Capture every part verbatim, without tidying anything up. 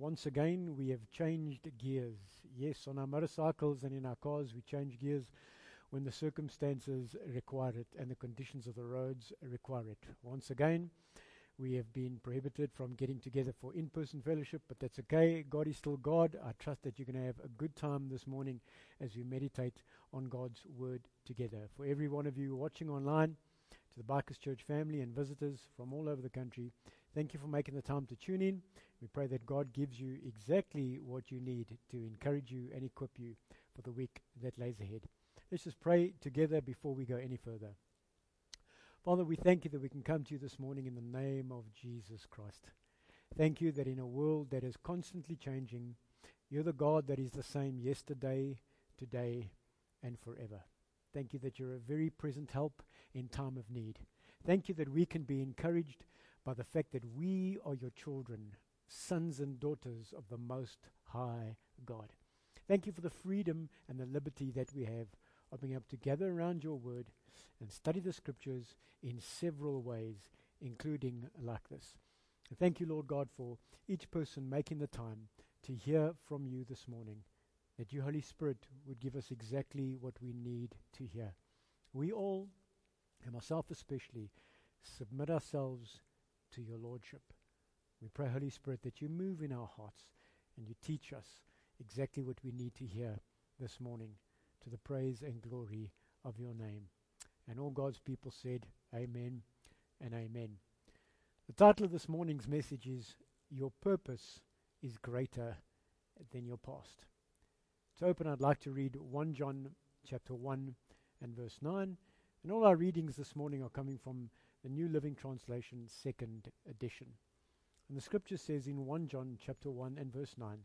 Once again, we have changed gears. Yes, on our motorcycles and in our cars, we change gears when the circumstances require it and the conditions of the roads require it. Once again, we have been prohibited from getting together for in-person fellowship, but that's okay. God is still God. I trust that you're going to have a good time this morning as we meditate on God's Word together. For every one of you watching online, to the Bikers Church family and visitors from all over the country, thank you for making the time to tune in. We pray that God gives you exactly what you need to encourage you and equip you for the week that lays ahead. Let's just pray together before we go any further. Father, we thank you that we can come to you this morning in the name of Jesus Christ. Thank you that in a world that is constantly changing, you're the God that is the same yesterday, today, and forever. Thank you that you're a very present help in time of need. Thank you that we can be encouraged by the fact that we are your children, sons and daughters of the Most High God. Thank you for the freedom and the liberty that we have of being able to gather around your word and study the scriptures in several ways, including like this. And thank you, Lord God, for each person making the time to hear from you this morning, that you, Holy Spirit, would give us exactly what we need to hear. We all, and myself especially, submit ourselves to your Lordship. We pray, Holy Spirit, that you move in our hearts and you teach us exactly what we need to hear this morning, to the praise and glory of your name. And all God's people said, amen and amen. The title of this morning's message is, Your Purpose is Greater Than Your Past. To open, I'd like to read First John chapter one and verse nine. And all our readings this morning are coming from the New Living Translation, second edition. And the scripture says in First John chapter one and verse nine,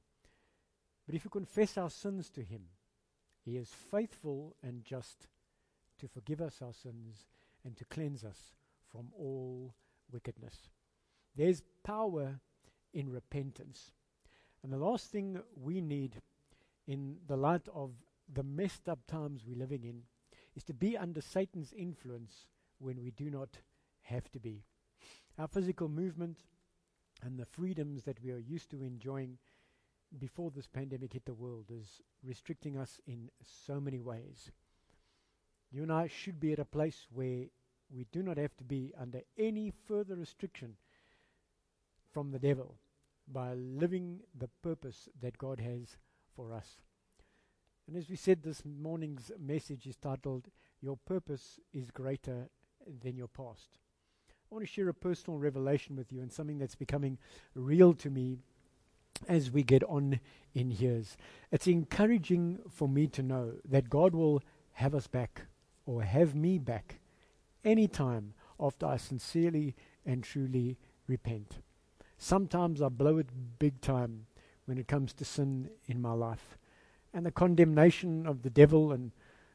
But if we confess our sins to him, he is faithful and just to forgive us our sins and to cleanse us from all wickedness. There's power in repentance. And the last thing we need in the light of the messed up times we're living in is to be under Satan's influence when we do not have to be. Our physical movement and the freedoms that we are used to enjoying before this pandemic hit the world is restricting us in so many ways. You and I should be at a place where we do not have to be under any further restriction from the devil by living the purpose that God has for us. And as we said, this morning's message is titled, Your Purpose is Greater Than Your Past. I want to share a personal revelation with you and something that's becoming real to me as we get on in years. It's encouraging for me to know that God will have us back or have me back anytime after I sincerely and truly repent. Sometimes I blow it big time when it comes to sin in my life. And the condemnation of the devil and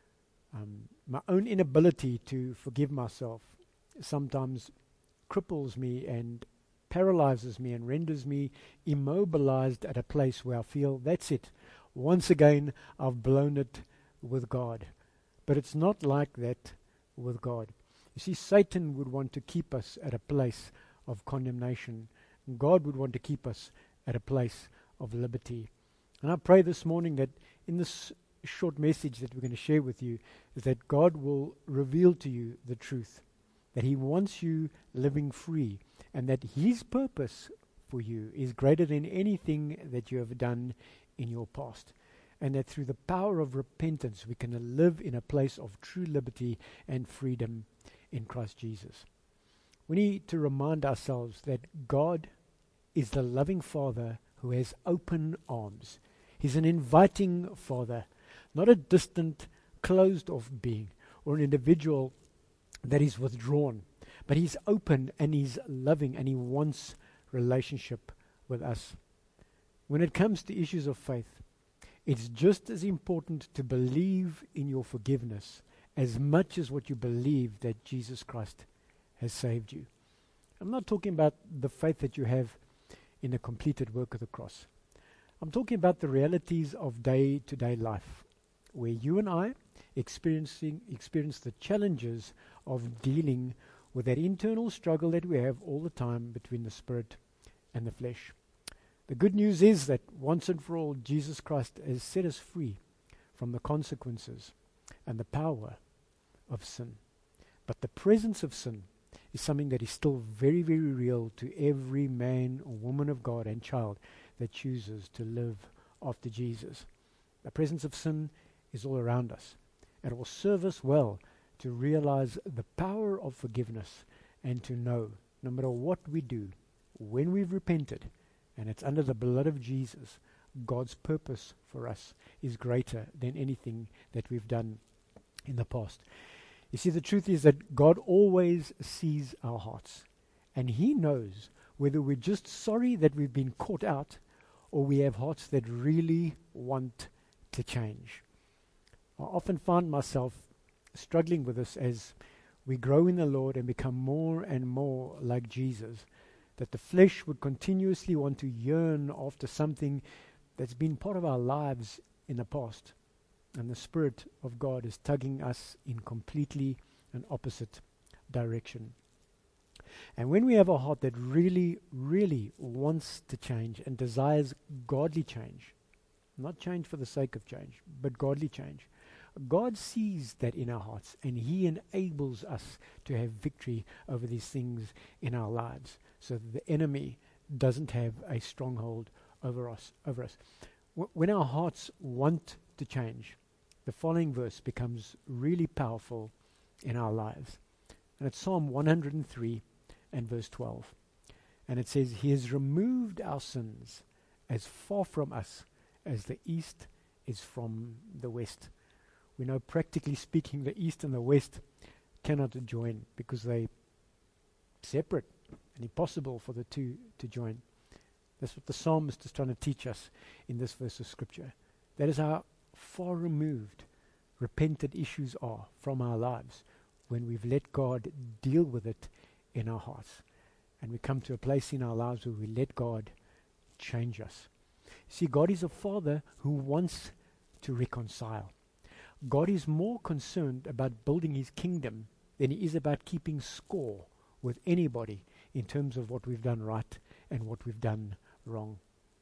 um, my own inability to forgive myself sometimes cripples me and paralyzes me and renders me immobilized at a place where I feel, that's it. Once again, I've blown it with God. But it's not like that with God. You see, Satan would want to keep us at a place of condemnation. God would want to keep us at a place of liberty. And I pray this morning that in this short message that we're going to share with you is that God will reveal to you the truth, that he wants you living free, and that his purpose for you is greater than anything that you have done in your past. And that through the power of repentance, we can live in a place of true liberty and freedom in Christ Jesus. We need to remind ourselves that God is the loving Father who has open arms. He's an inviting Father, not a distant, closed-off being or an individual that is withdrawn. But he's open and he's loving and he wants relationship with us. When it comes to issues of faith, it's just as important to believe in your forgiveness as much as what you believe that Jesus Christ has saved you. I'm not talking about the faith that you have in the completed work of the cross. I'm talking about the realities of day-to-day life, where you and I experiencing experience the challenges of dealing with that internal struggle that we have all the time between the spirit and the flesh. The good news is that once and for all, Jesus Christ has set us free from the consequences and the power of sin. But the presence of sin is something that is still very, very real to every man or woman of God and child that chooses to live after Jesus. The presence of sin is all around us. It will serve us well to realize the power of forgiveness and to know, no matter what we do, when we've repented, and it's under the blood of Jesus, God's purpose for us is greater than anything that we've done in the past. You see, the truth is that God always sees our hearts, and He knows whether we're just sorry that we've been caught out or we have hearts that really want to change. I often find myself struggling with this as we grow in the Lord and become more and more like Jesus, that the flesh would continuously want to yearn after something that's been part of our lives in the past. And the Spirit of God is tugging us in completely an opposite direction. And when we have a heart that really, really wants to change and desires godly change, not change for the sake of change, but godly change, God sees that in our hearts, and He enables us to have victory over these things in our lives, so that the enemy doesn't have a stronghold over us. Over us. W- when our hearts want to change, the following verse becomes really powerful in our lives. And it's Psalm one hundred three and verse twelve. And it says, He has removed our sins as far from us as the east is from the west. We know, practically speaking, the east and the west cannot join because they're separate and impossible for the two to join. That's what the psalmist is trying to teach us in this verse of Scripture. That is how far removed repented issues are from our lives when we've let God deal with it in our hearts. And we come to a place in our lives where we let God change us. See, God is a Father who wants to reconcile. God is more concerned about building His kingdom than He is about keeping score with anybody in terms of what we've done right and what we've done wrong.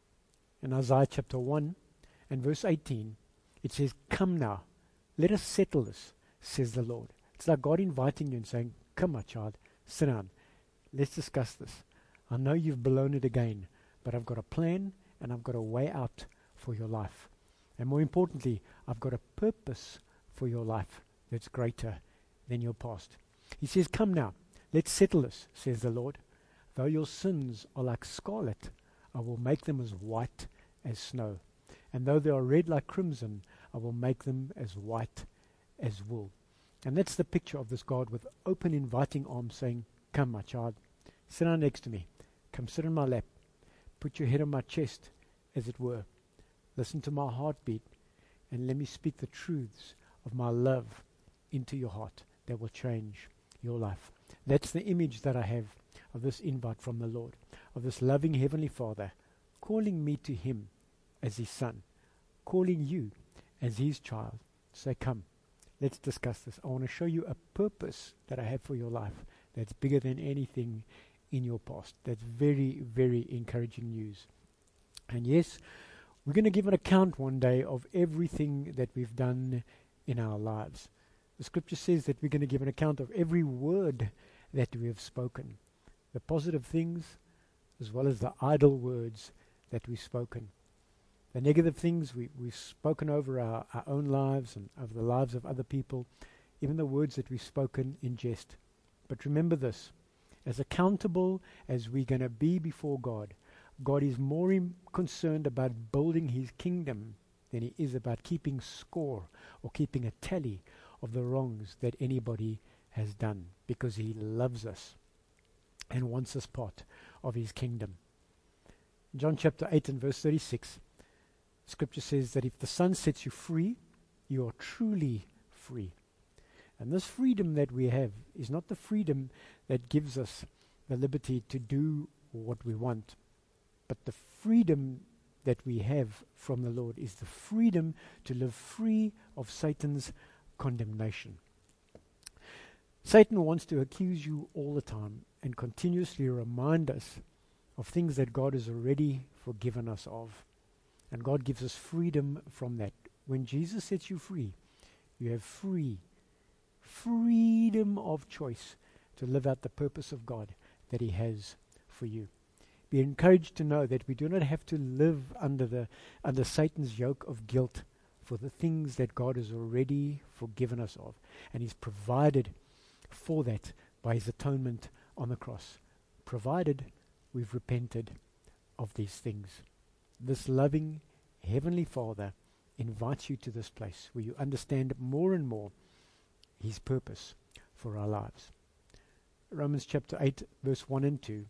In Isaiah chapter one and verse eighteen, it says, Come now, let us settle this, says the Lord. It's like God inviting you and saying, Come, my child, sit down. Let's discuss this. I know you've blown it again, but I've got a plan and I've got a way out for your life. And more importantly, I've got a purpose for your life that's greater than your past. He says, Come now, let's settle this, says the Lord. Though your sins are like scarlet, I will make them as white as snow. And though they are red like crimson, I will make them as white as wool. And that's the picture of this God with open, inviting arms saying, Come, my child, sit down next to me. Come sit in my lap. Put your head on my chest, as it were. Listen to my heartbeat, and let me speak the truths of my love into your heart that will change your life. That's the image that I have of this invite from the Lord, of this loving Heavenly Father calling me to Him as His Son, calling you as His child. Say, come, let's discuss this. I want to show you a purpose that I have for your life that's bigger than anything in your past. That's very, very encouraging news. And yes, we're going to give an account one day of everything that we've done in our lives. The Scripture says that we're going to give an account of every word that we have spoken, the positive things as well as the idle words that we've spoken. The negative things we, we've spoken over our, our own lives and over the lives of other people, even the words that we've spoken in jest. But remember this, as accountable as we're going to be before God, God is more im- concerned about building His kingdom than He is about keeping score or keeping a tally of the wrongs that anybody has done, because He loves us and wants us part of His kingdom. In John chapter eight and verse thirty-six, Scripture says that if the Son sets you free, you are truly free. And this freedom that we have is not the freedom that gives us the liberty to do what we want, but the freedom that we have from the Lord is the freedom to live free of Satan's condemnation. Satan wants to accuse you all the time and continuously remind us of things that God has already forgiven us of. And God gives us freedom from that. When Jesus sets you free, you have free, freedom of choice to live out the purpose of God that He has for you. Be encouraged to know that we do not have to live under the under Satan's yoke of guilt for the things that God has already forgiven us of. And He's provided for that by His atonement on the cross, provided we've repented of these things. This loving Heavenly Father invites you to this place where you understand more and more His purpose for our lives. Romans chapter eight, verse one and two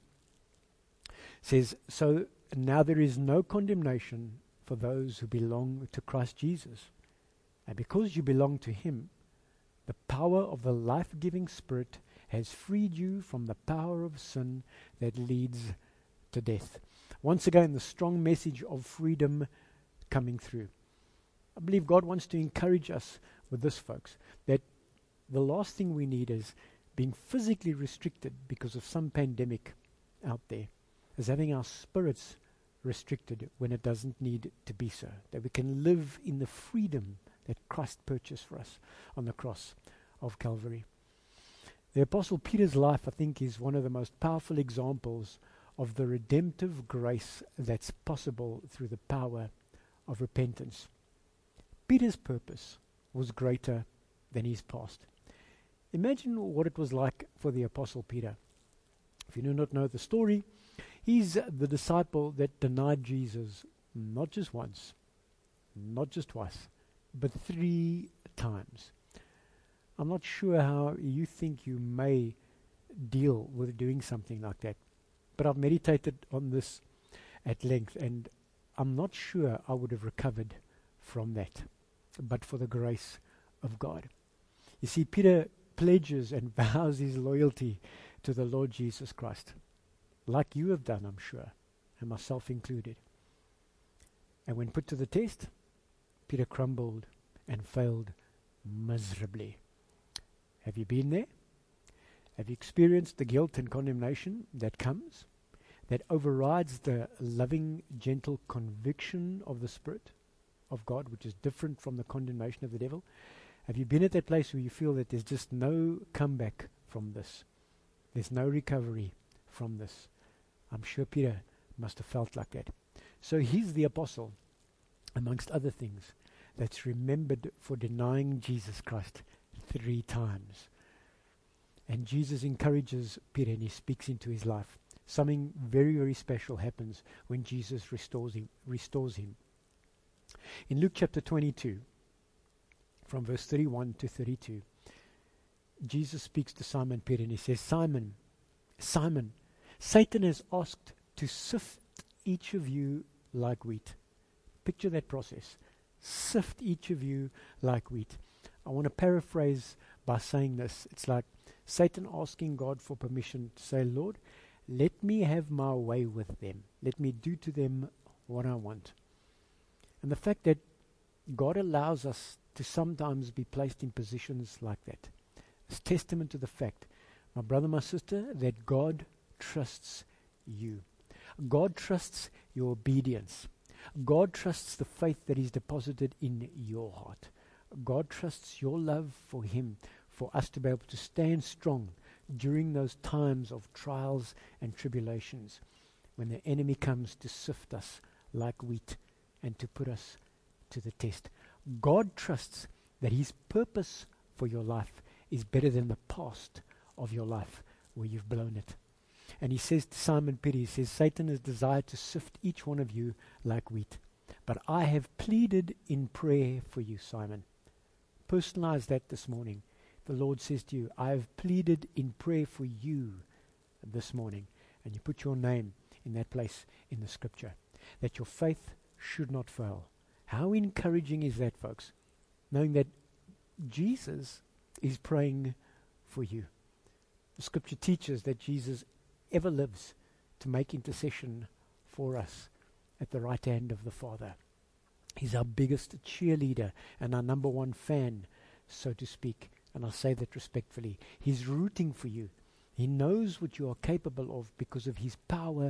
says, "So now there is no condemnation for those who belong to Christ Jesus. And because you belong to Him, the power of the life-giving Spirit has freed you from the power of sin that leads to death." Once again, the strong message of freedom coming through. I believe God wants to encourage us with this, folks, that the last thing we need is being physically restricted because of some pandemic out there, is having our spirits restricted when it doesn't need to be so, that we can live in the freedom that Christ purchased for us on the cross of Calvary. The Apostle Peter's life, I think, is one of the most powerful examples of the redemptive grace that's possible through the power of repentance. Peter's purpose was greater than his past. Imagine what it was like for the Apostle Peter. If you do not know the story, he's the disciple that denied Jesus not just once, not just twice, but three times. I'm not sure how you think you may deal with doing something like that, but I've meditated on this at length, and I'm not sure I would have recovered from that, but for the grace of God. You see, Peter pledges and vows his loyalty to the Lord Jesus Christ, like you have done, I'm sure, and myself included. And when put to the test, Peter crumbled and failed miserably. Have you been there? Have you experienced the guilt and condemnation that comes, that overrides the loving, gentle conviction of the Spirit of God, which is different from the condemnation of the devil? Have you been at that place where you feel that there's just no comeback from this? There's no recovery from this. I'm sure Peter must have felt like that. So he's the apostle, amongst other things, that's remembered for denying Jesus Christ three times. And Jesus encourages Peter and he speaks into his life. Something very, very special happens when Jesus restores him. Restores him. In Luke chapter twenty-two, from verse thirty-one to thirty-two, Jesus speaks to Simon Peter and he says, Simon, Simon, Satan has asked to sift each of you like wheat. Picture that process. Sift each of you like wheat. I want to paraphrase by saying this. It's like Satan asking God for permission to say, Lord, let me have my way with them. Let me do to them what I want. And the fact that God allows us to sometimes be placed in positions like that is testament to the fact, my brother, my sister, that God trusts you. God trusts your obedience. God trusts the faith that He's deposited in your heart. God trusts your love for Him, for us to be able to stand strong during those times of trials and tribulations, when the enemy comes to sift us like wheat and to put us to the test. God trusts that His purpose for your life is better than the past of your life where you've blown it. And He says to Simon Peter, He says, Satan has desired to sift each one of you like wheat, but I have pleaded in prayer for you, Simon. Personalize that this morning. The Lord says to you, I have pleaded in prayer for you this morning. And you put your name in that place in the scripture, that your faith should not fail. How encouraging is that, folks? Knowing that Jesus is praying for you. The scripture teaches that Jesus ever lives to make intercession for us at the right hand of the Father. He's our biggest cheerleader and our number one fan, so to speak. And I say that respectfully. He's rooting for you. He knows what you are capable of because of His power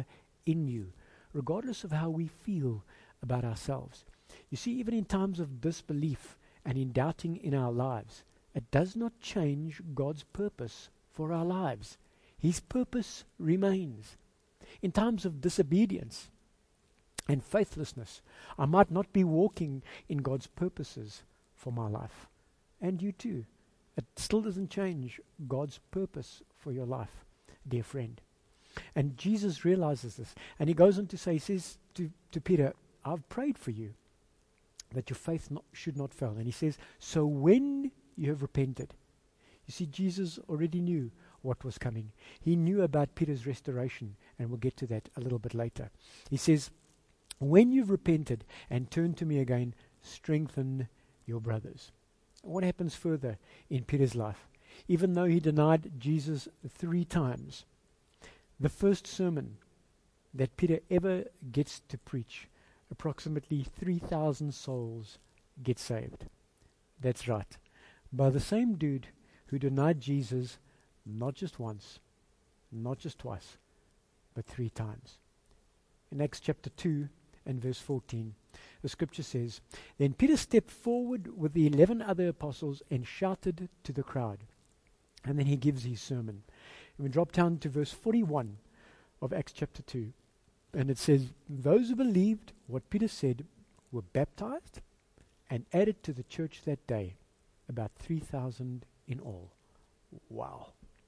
in you, regardless of how we feel about ourselves. You see, even in times of disbelief and in doubting in our lives, it does not change God's purpose for our lives. His purpose remains. In times of disobedience and faithlessness, I might not be walking in God's purposes for my life. And you too. It still doesn't change God's purpose for your life, dear friend. And Jesus realizes this. And he goes on to say, he says to, to Peter, I've prayed for you that your faith not, should not fail. And he says, so when you have repented. You see, Jesus already knew what was coming. He knew about Peter's restoration, and we'll get to that a little bit later. He says, when you've repented and turned to me again, strengthen your brothers. What happens further in Peter's life? Even though he denied Jesus three times, the first sermon that Peter ever gets to preach, approximately three thousand souls get saved. That's right. By the same dude who denied Jesus not just once, not just twice, but three times. In Acts chapter two and verse fourteen, the scripture says, then Peter stepped forward with the eleven other apostles and shouted to the crowd. And then he gives his sermon. And we drop down to verse forty-one of Acts chapter two. And it says, those who believed what Peter said were baptized and added to the church that day, about three thousand in all. Wow.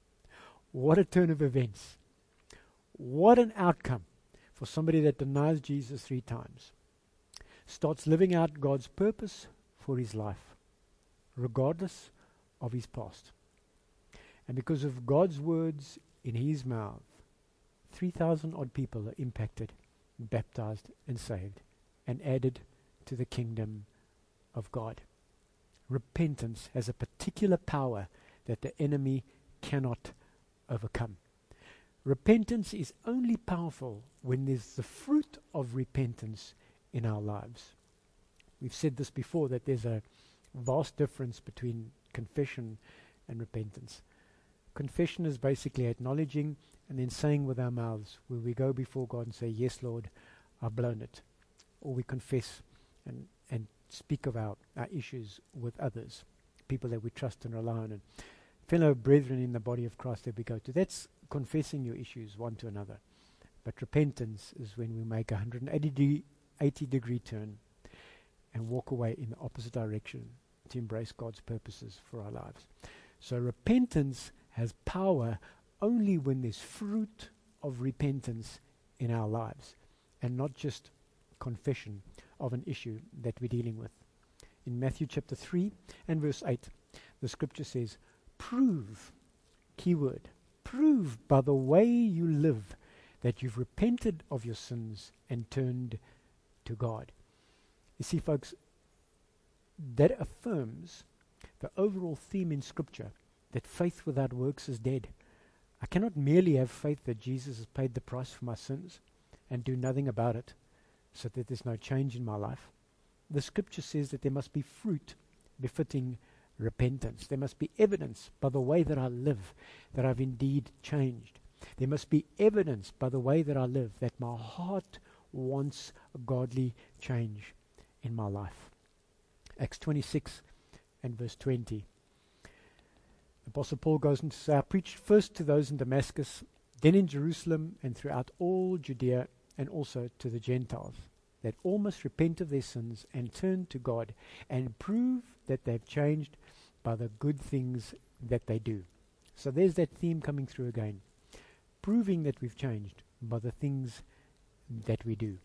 What a turn of events. What an outcome for somebody that denies Jesus three times. Starts living out God's purpose for his life, regardless of his past. And because of God's words in his mouth, three thousand odd people are impacted, baptized, and saved, and added to the kingdom of God. Repentance has a particular power that the enemy cannot overcome. Repentance is only powerful when there's the fruit of repentance in our lives. We've said this before, that there's a vast difference between confession and repentance. Confession is basically acknowledging and then saying with our mouths, where we go before God and say, yes, Lord, I've blown it. Or we confess and, and speak of our, our issues with others, people that we trust and rely on, and fellow brethren in the body of Christ that we go to. That's confessing your issues one to another. But repentance is when we make a one hundred eighty degree turn and walk away in the opposite direction to embrace God's purposes for our lives. So repentance has power only when there's fruit of repentance in our lives, and not just confession of an issue that we're dealing with. In Matthew chapter three and verse eight, the scripture says, prove, keyword, prove by the way you live that you've repented of your sins and turned to God. You see, folks, that affirms the overall theme in scripture, that faith without works is dead. I cannot merely have faith that Jesus has paid the price for my sins and do nothing about it so that there's no change in my life. The scripture says that there must be fruit befitting repentance. There must be evidence by the way that I live that I've indeed changed. There must be evidence by the way that I live that my heart wants a godly change in my life. Acts twenty-six and verse twenty. Apostle Paul goes on to say, I preached first to those in Damascus, then in Jerusalem and throughout all Judea, and also to the Gentiles, that all must repent of their sins and turn to God and prove that they've changed by the good things that they do. So there's that theme coming through again. Proving that we've changed by the things that we do.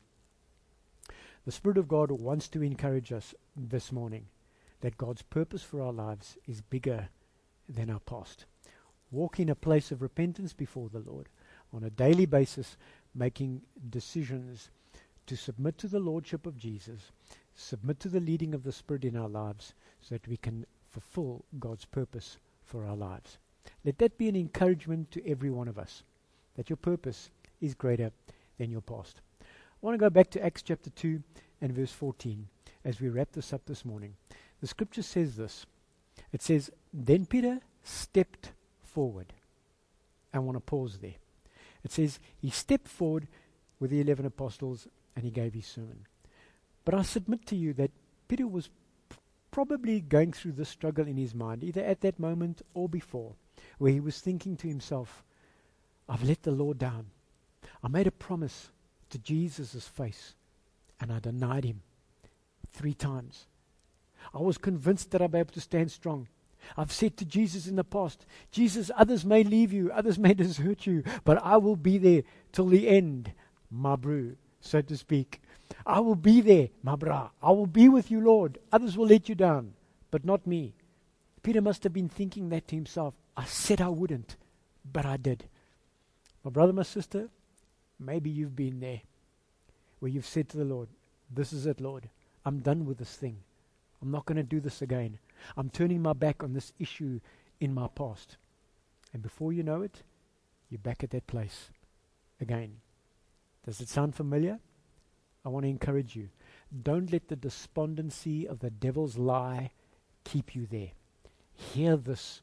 The Spirit of God wants to encourage us this morning that God's purpose for our lives is bigger than our past. Walk in a place of repentance before the Lord on a daily basis, making decisions to submit to the Lordship of Jesus, submit to the leading of the Spirit in our lives so that we can fulfill God's purpose for our lives. Let that be an encouragement to every one of us, that your purpose is greater than your past. I want to go back to Acts chapter two and verse fourteen as we wrap this up this morning. The scripture says this. It says, then Peter stepped forward. I want to pause there. It says he stepped forward with the eleven apostles, and he gave his sermon. But I submit to you that Peter was p- probably going through this struggle in his mind, either at that moment or before, where he was thinking to himself, I've let the Lord down. I made a promise to Jesus' face, and I denied him three times. I was convinced that I'd be able to stand strong. I've said to Jesus in the past, Jesus, others may leave you, others may desert you, but I will be there till the end, my brew, so to speak. I will be there, my bra. I will be with you, Lord. Others will let you down, but not me. Peter must have been thinking that to himself. I said I wouldn't, but I did. My brother, my sister, maybe you've been there, where you've said to the Lord, this is it, Lord. I'm done with this thing. I'm not going to do this again. I'm turning my back on this issue in my past. And before you know it, you're back at that place again. Does it sound familiar? I want to encourage you. Don't let the despondency of the devil's lie keep you there. Hear this.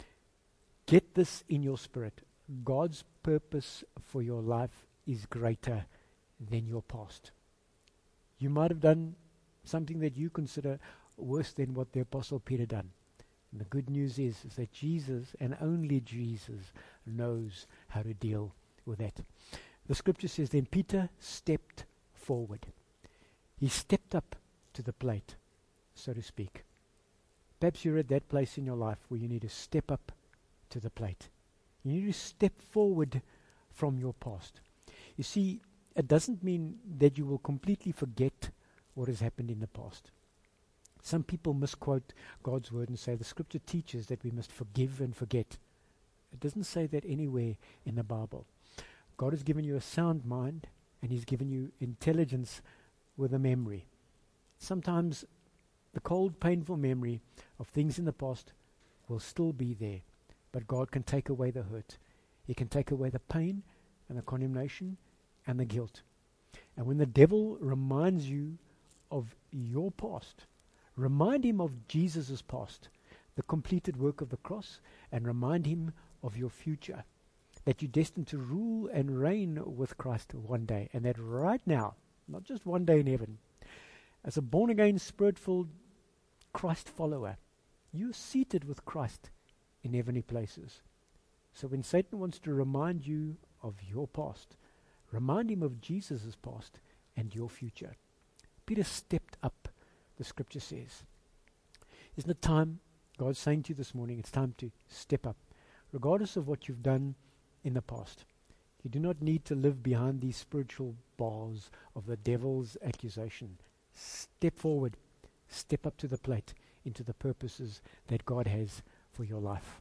Get this in your spirit. God's purpose for your life is greater than your past. You might have done something that you consider worse than what the Apostle Peter done. And the good news is, is that Jesus, and only Jesus, knows how to deal with that. The scripture says, then Peter stepped forward. He stepped up to the plate, so to speak. Perhaps you're at that place in your life where you need to step up to the plate. You need to step forward from your past. You see, it doesn't mean that you will completely forget what has happened in the past. Some people misquote God's word and say the scripture teaches that we must forgive and forget. It doesn't say that anywhere in the Bible. God has given you a sound mind, and he's given you intelligence with a memory. Sometimes the cold, painful memory of things in the past will still be there, but God can take away the hurt. He can take away the pain and the condemnation and the guilt. And when the devil reminds you of your past, remind him of Jesus' past, the completed work of the cross, and remind him of your future, that you're destined to rule and reign with Christ one day, and that right now, not just one day in heaven, as a born-again, spirit-filled Christ follower, you're seated with Christ in heavenly places. So when Satan wants to remind you of your past, remind him of Jesus' past and your future. Peter stepped up, the scripture says. Isn't it time? God's saying to you this morning, it's time to step up. Regardless of what you've done in the past, you do not need to live behind these spiritual bars of the devil's accusation. Step forward. Step up to the plate into the purposes that God has for your life.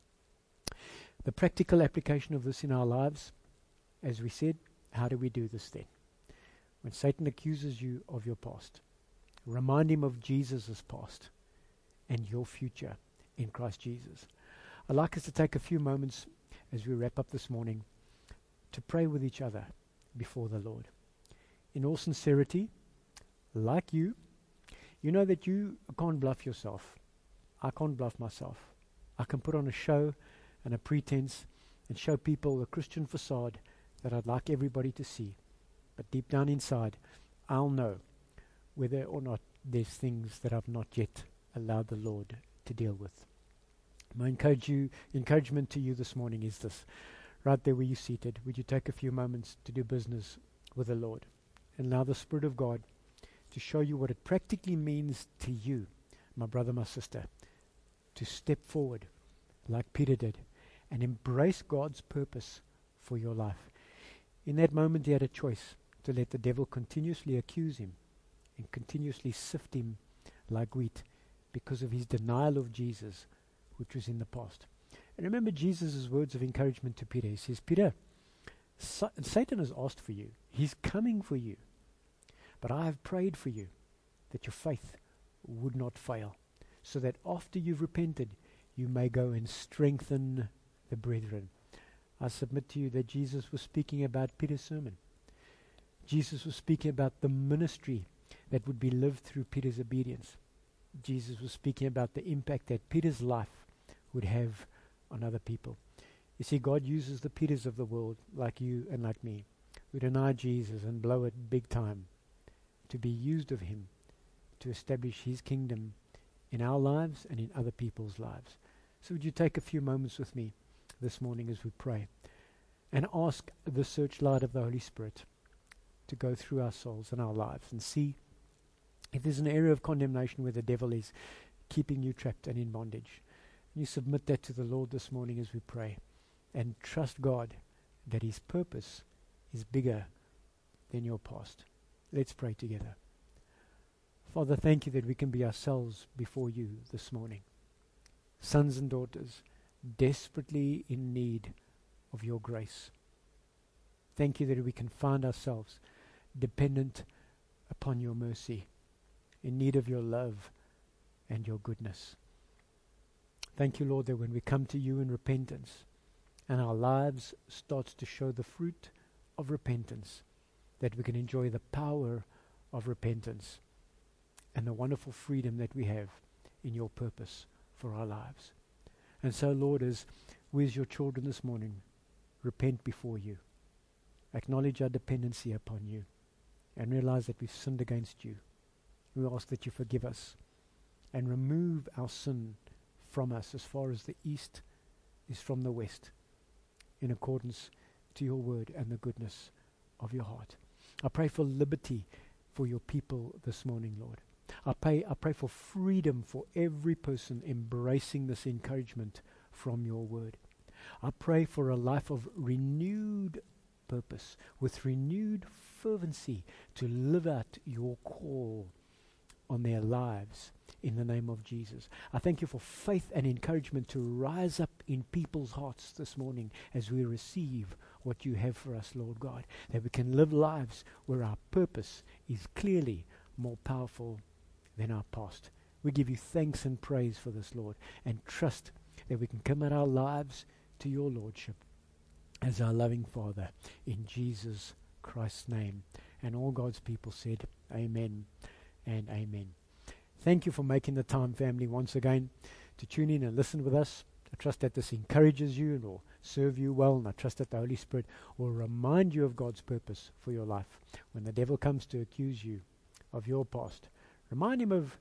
The practical application of this in our lives, as we said, how do we do this then? When Satan accuses you of your past, remind him of Jesus' past and your future in Christ Jesus. I'd like us to take a few moments as we wrap up this morning to pray with each other before the Lord. In all sincerity, like you, you know that you can't bluff yourself. I can't bluff myself. I can put on a show and a pretense and show people a Christian facade that I'd like everybody to see. But deep down inside, I'll know whether or not there's things that I've not yet allowed the Lord to deal with. My encourage you, encouragement to you this morning is this. Right there where you're seated, would you take a few moments to do business with the Lord? And allow the Spirit of God to show you what it practically means to you, my brother, my sister, to step forward like Peter did and embrace God's purpose for your life. In that moment, he had a choice to let the devil continuously accuse him and continuously sift him like wheat because of his denial of Jesus, which was in the past. And remember Jesus' words of encouragement to Peter. He says, Peter, Sa- Satan has asked for you. He's coming for you. But I have prayed for you that your faith would not fail, so that after you've repented, you may go and strengthen the brethren. I submit to you that Jesus was speaking about Peter's sermon. Jesus was speaking about the ministry that would be lived through Peter's obedience. Jesus was speaking about the impact that Peter's life would have on other people. You see, God uses the Peters of the world, like you and like me, who deny Jesus and blow it big time, to be used of him to establish his kingdom in our lives and in other people's lives. So would you take a few moments with me this morning as we pray and ask the searchlight of the Holy Spirit to go through our souls and our lives and see if there's an area of condemnation where the devil is keeping you trapped and in bondage. And you submit that to the Lord this morning as we pray and trust God that his purpose is bigger than your past. Let's pray together. Father, thank you that we can be ourselves before you this morning. Sons and daughters, desperately in need of your grace. Thank you that we can find ourselves dependent upon your mercy, in need of your love and your goodness. Thank you, Lord, that when we come to you in repentance and our lives starts to show the fruit of repentance, that we can enjoy the power of repentance and the wonderful freedom that we have in your purpose for our lives. And so, Lord, as we as your children this morning repent before you, acknowledge our dependency upon you, and realize that we've sinned against you, we ask that you forgive us and remove our sin from us as far as the east is from the west, in accordance to your word and the goodness of your heart. I pray for liberty for your people this morning, Lord. I pray, I pray for freedom for every person embracing this encouragement from your word. I pray for a life of renewed purpose, with renewed fervency to live out your call on their lives in the name of Jesus. I thank you for faith and encouragement to rise up in people's hearts this morning as we receive what you have for us, Lord God, that we can live lives where our purpose is clearly more powerful than our past. We give you thanks and praise for this, Lord, and trust that we can commit our lives to your Lordship as our loving Father, in Jesus Christ's name. And all God's people said, amen and amen. Thank you for making the time, family, once again to tune in and listen with us. I trust that this encourages you and will serve you well, and I trust that the Holy Spirit will remind you of God's purpose for your life. When the devil comes to accuse you of your past, remind him of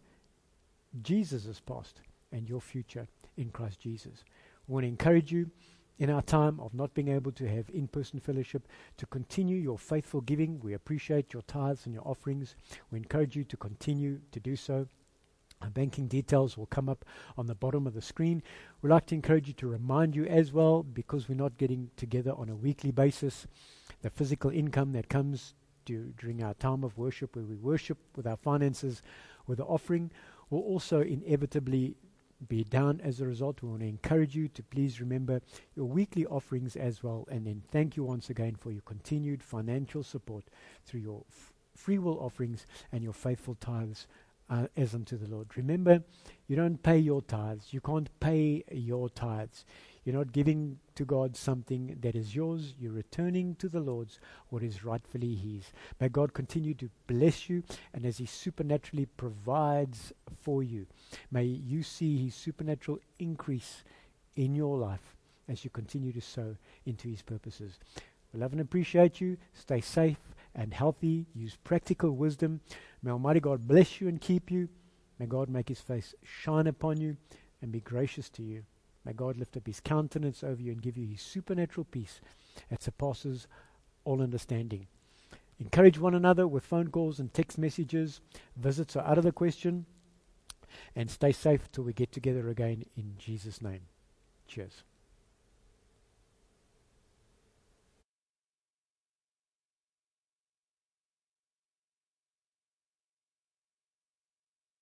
Jesus' past and your future in Christ Jesus. We want to encourage you in our time of not being able to have in-person fellowship to continue your faithful giving. We appreciate your tithes and your offerings. We encourage you to continue to do so. Our banking details will come up on the bottom of the screen. We'd like to encourage you to remind you as well, because we're not getting together on a weekly basis, the physical income that comes to, during our time of worship, where we worship with our finances, with the offering, will also inevitably be down as a result. We want to encourage you to please remember your weekly offerings as well, and then thank you once again for your continued financial support through your f- free will offerings and your faithful tithes uh, as unto the Lord. Remember, you don't pay your tithes. You can't pay your tithes. You're not giving to God something that is yours. You're returning to the Lord's what is rightfully his. May God continue to bless you, and as he supernaturally provides for you, may you see his supernatural increase in your life as you continue to sow into his purposes. We love and appreciate you. Stay safe and healthy. Use practical wisdom. May Almighty God bless you and keep you. May God make his face shine upon you and be gracious to you. May God lift up his countenance over you and give you his supernatural peace that surpasses all understanding. Encourage one another with phone calls and text messages. Visits are out of the question. And stay safe till we get together again in Jesus' name. Cheers.